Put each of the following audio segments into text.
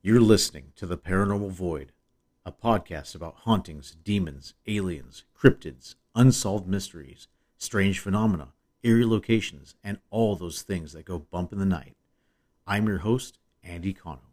You're listening to The Paranormal Void, a podcast about hauntings, demons, aliens, cryptids, unsolved mysteries, strange phenomena, eerie locations, and all those things that go bump in the night. I'm your host, Andy Cano.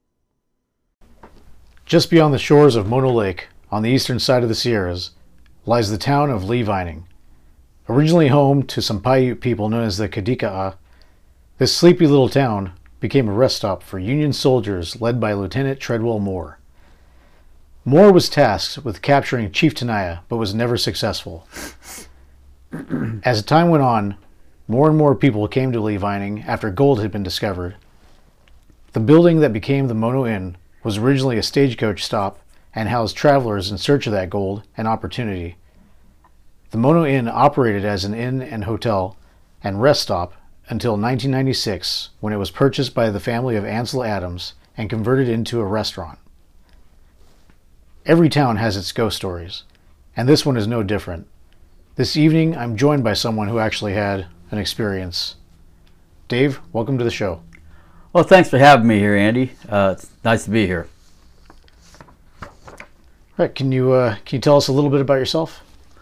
Just beyond the shores of Mono Lake, on the eastern side of the Sierras, lies the town of Lee Vining. Originally home to some Paiute people known as the Kadikaa, this sleepy little town became a rest stop for Union soldiers led by Lieutenant Treadwell Moore. Moore was tasked with capturing Chief Tenaya, but was never successful. As time went on, more and more people came to Lee Vining after gold had been discovered. The building that became the Mono Inn was originally a stagecoach stop and housed travelers in search of that gold and opportunity. The Mono Inn operated as an inn and hotel and rest stop until 1996, when it was purchased by the family of Ansel Adams and converted into a restaurant. Every town has its ghost stories, and this one is no different. This evening, I'm joined by someone who actually had an experience. Dave, welcome to the show. Well, thanks for having me here, Andy. It's nice to be here. Right, can you tell us a little bit about yourself?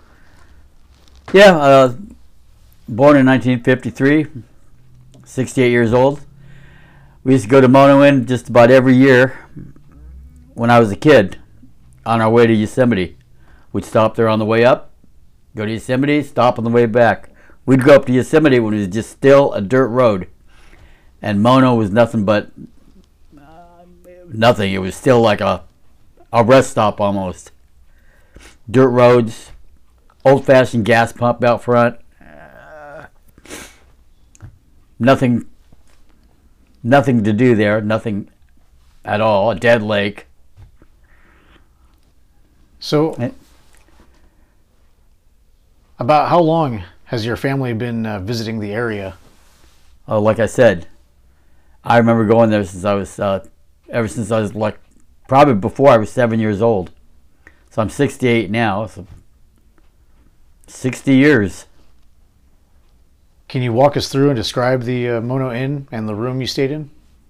Yeah, born in 1953, 68 years old. We used to go to Mono Inn just about every year when I was a kid on our way to Yosemite. We'd stop there on the way up, go to Yosemite, stop on the way back. We'd go up to Yosemite when it was just still a dirt road. And Mono was nothing but nothing. It was still like a rest stop almost. Dirt roads, old-fashioned gas pump out front. Nothing to do there. Nothing at all. A dead lake. So, about how long has your family been visiting the area? Oh, like I said, I remember going there since I was, ever since I was like, probably before I was 7 years old. So I'm 68 now, so 60 years. Can you walk us through and describe the Mono Inn and the room you stayed in?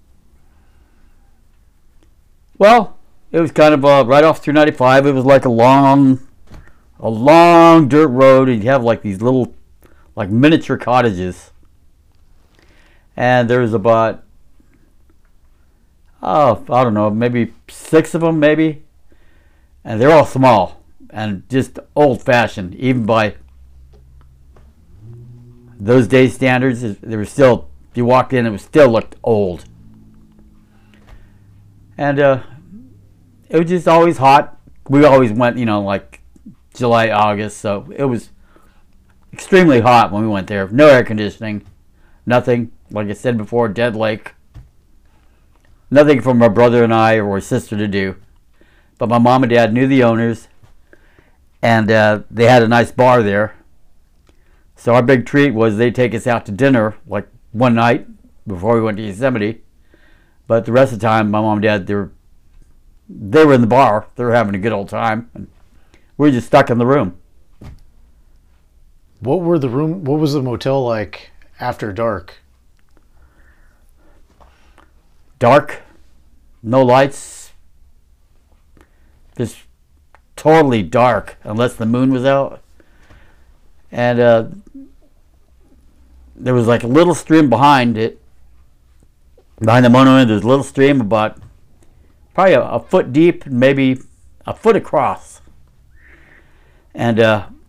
Well, it was kind of right off through 95. It was like a long dirt road. You'd have like these little, like miniature cottages. And there was about, I don't know, maybe 6 of them, maybe. And they're all small and just old-fashioned, even by those days' standards. They were still, if you walked in, it was still looked old. And it was just always hot. We always went, like July, August, so it was extremely hot when we went there. No air conditioning, nothing. Like I said before, dead lake. Nothing for my brother and I or sister to do. But my mom and dad knew the owners, and they had a nice bar there. So our big treat was they'd take us out to dinner like one night before we went to Yosemite. But the rest of the time, my mom and dad, they were in the bar. They were having a good old time. And we were just stuck in the room. What was the motel like after dark? Dark, no lights, just totally dark unless the moon was out. And there was like a little stream behind it. Behind the Mono Inn, there's a little stream about probably a foot deep, maybe a foot across. And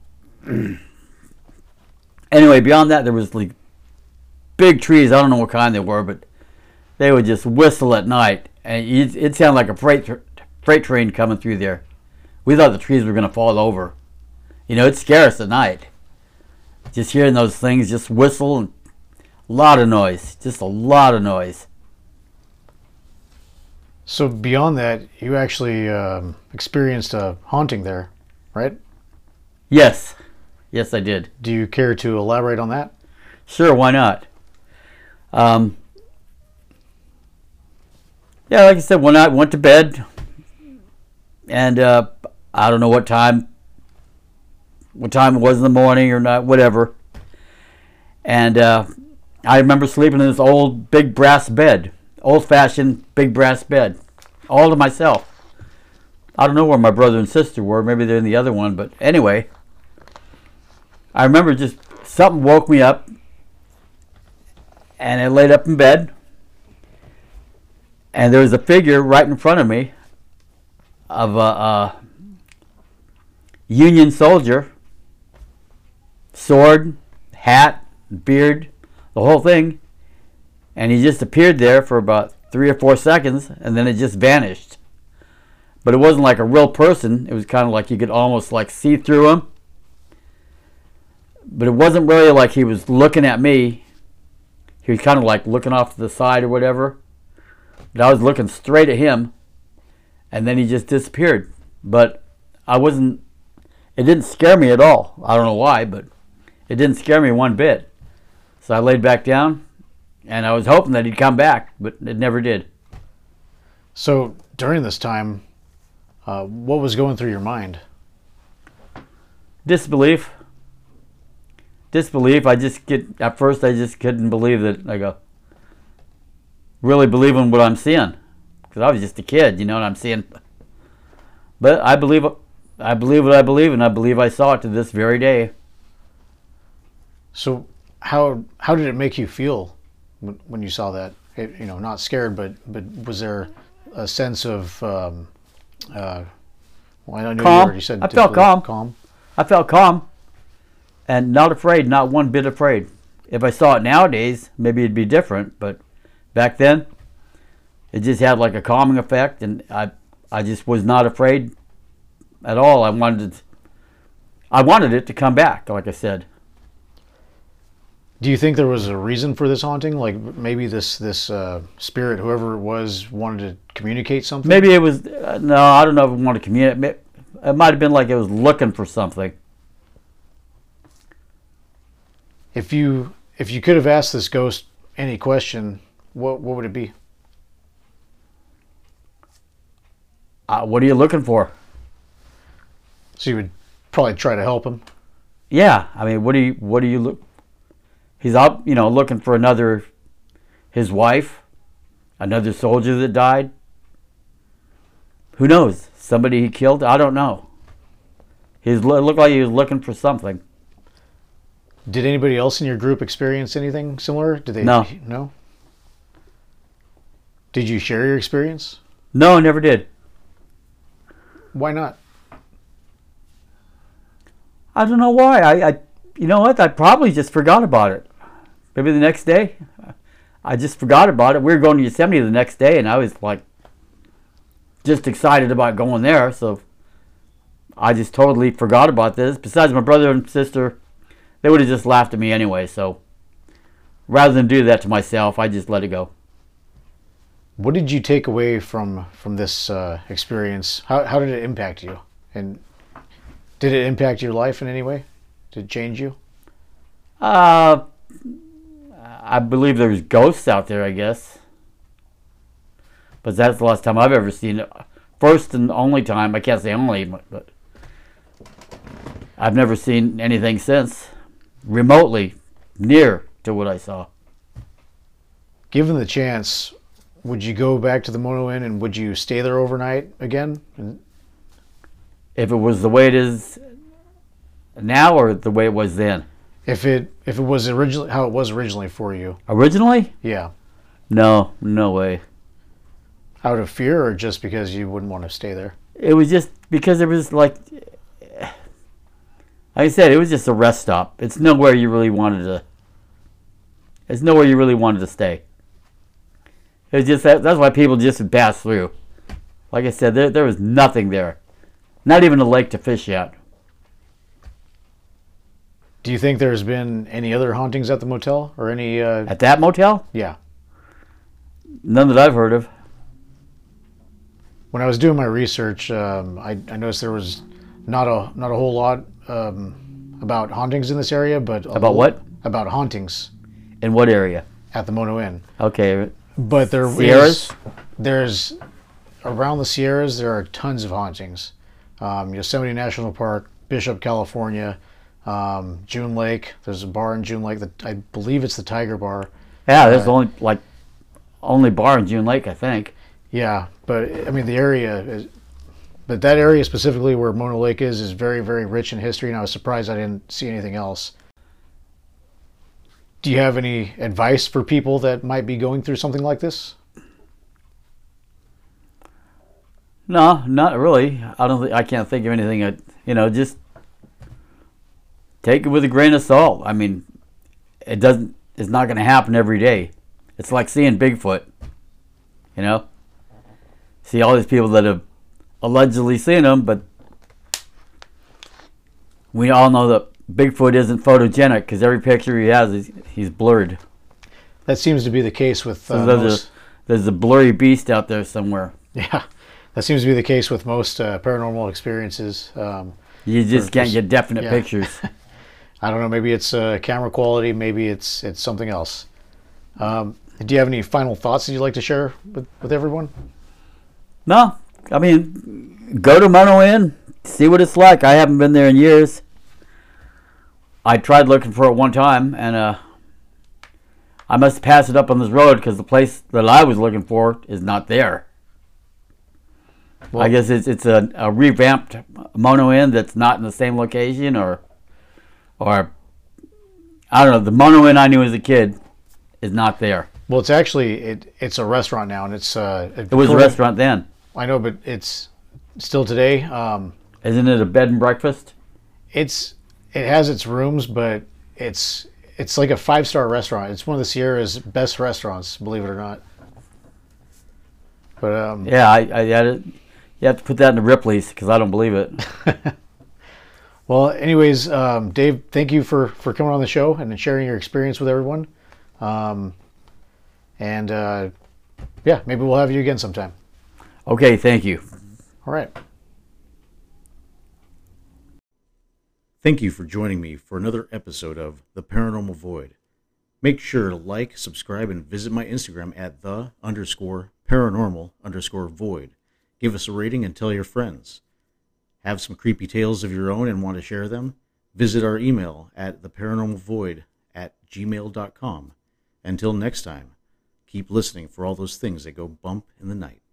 anyway, beyond that, there was like big trees. I don't know what kind they were, but they would just whistle at night, and it sounded like a freight train coming through there. We thought the trees were going to fall over. It'd scare us at night. Just hearing those things just whistle, and a lot of noise, just a lot of noise. So beyond that, you actually experienced a haunting there, right? Yes, I did. Do you care to elaborate on that? Sure, why not? Yeah, like I said, when I went to bed, and I don't know what time it was in the morning or not, whatever. And I remember sleeping in this old big brass bed, old-fashioned big brass bed. all to myself. I don't know where my brother and sister were. Maybe they're in the other one. But anyway, I remember just something woke me up, and I laid up in bed, and there was a figure right in front of me of a Union soldier, sword, hat, beard, the whole thing, and he just appeared there for about 3 or 4 seconds, and then it just vanished. But it wasn't like a real person. It was kind of like you could almost like see through him. But it wasn't really like he was looking at me. He was kind of like looking off to the side or whatever. But I was looking straight at him, and then he just disappeared. But it didn't scare me at all. I don't know why, but it didn't scare me one bit. So I laid back down, and I was hoping that he'd come back, but it never did. So during this time, what was going through your mind? Disbelief. At first I just couldn't believe that, really believing what I'm seeing. Because I was just a kid, you know what I'm seeing. But I believe what I believe, and I believe I saw it to this very day. So how did it make you feel when you saw that? Not scared, but was there a sense of I know calm. you said I felt calm. Calm. I felt calm, and not afraid, not one bit afraid. If I saw it nowadays, maybe it'd be different, but back then, it just had like a calming effect, and I just was not afraid at all. I wanted it to come back, like I said. Do you think there was a reason for this haunting? Like maybe this spirit, whoever it was, wanted to communicate something? Maybe it was, no, I don't know if it wanted to communicate. It might have been like it was looking for something. If you could have asked this ghost any question, what would it be? What are you looking for? So you would probably try to help him. Yeah, I mean, what do you look? He's up, looking for his wife, another soldier that died. Who knows? Somebody he killed? I don't know. It looked like he was looking for something. Did anybody else in your group experience anything similar? Did they? No. No? Did you share your experience? No, I never did. Why not? I don't know why. You know what? I probably just forgot about it. Maybe the next day. I just forgot about it. We were going to Yosemite the next day, and I was like just excited about going there. So I just totally forgot about this. Besides, my brother and sister, they would have just laughed at me anyway. So rather than do that to myself, I just let it go. What did you take away from this experience? How did it impact you? And did it impact your life in any way? Did it change you? I believe there's ghosts out there, I guess. But that's the last time I've ever seen it. First and only time. I can't say only, but I've never seen anything since remotely near to what I saw. Given the chance, would you go back to the Mono Inn and would you stay there overnight again? If it was the way it is now or the way it was then? If it was originally how it was originally for you. Originally? Yeah. No way. Out of fear or just because you wouldn't want to stay there? It was just because it was like I said, it was just a rest stop. It's nowhere you really wanted to stay. It was just that's why people just would pass through. Like I said, there was nothing there. Not even a lake to fish at. Do you think there's been any other hauntings at the motel or any? At that motel? Yeah. None that I've heard of. When I was doing my research, I noticed there was not a whole lot about hauntings in this area, but about what? About hauntings. In what area? At the Mono Inn. Okay. But there's around the Sierras there are tons of hauntings. Yosemite National Park, Bishop, California, June Lake. There's a bar in June Lake that I believe it's the Tiger Bar. Yeah, there's the only bar in June Lake, I think. Yeah, but I mean the area is, but that area specifically where Mono Lake is very, very rich in history, and I was surprised I didn't see anything else. Do you have any advice for people that might be going through something like this? No, not really. I can't think of anything. Just take it with a grain of salt. I mean, it doesn't. It's not going to happen every day. It's like seeing Bigfoot. You know, see all these people that have allegedly seen him, but we all know that Bigfoot isn't photogenic because every picture he has, he's blurred. That seems to be the case with So there's a blurry beast out there somewhere. Yeah, that seems to be the case with most paranormal experiences. You just can't get definite pictures. I don't know. Maybe it's camera quality. Maybe it's something else. Do you have any final thoughts that you'd like to share with everyone? No, I mean, go to Mono Inn, see what it's like. I haven't been there in years. I tried looking for it one time, and I must pass it up on this road because the place that I was looking for is not there. Well, I guess it's a revamped Mono Inn that's not in the same location, or I don't know. The Mono Inn I knew as a kid is not there. Well, it's actually it's a restaurant now, and it was a restaurant then. I know, but it's still today. Isn't it a bed and breakfast? It has its rooms, but it's like a 5-star restaurant. It's one of the Sierra's best restaurants, believe it or not. But yeah, you have to put that in the Ripley's because I don't believe it. Well, anyways, Dave, thank you for coming on the show and sharing your experience with everyone. Yeah, maybe we'll have you again sometime. Okay, thank you. All right. Thank you for joining me for another episode of The Paranormal Void. Make sure to like, subscribe, and visit my Instagram at _paranormal_void. Give us a rating and tell your friends. Have some creepy tales of your own and want to share them? Visit our email at theparanormalvoid@gmail.com. Until next time, keep listening for all those things that go bump in the night.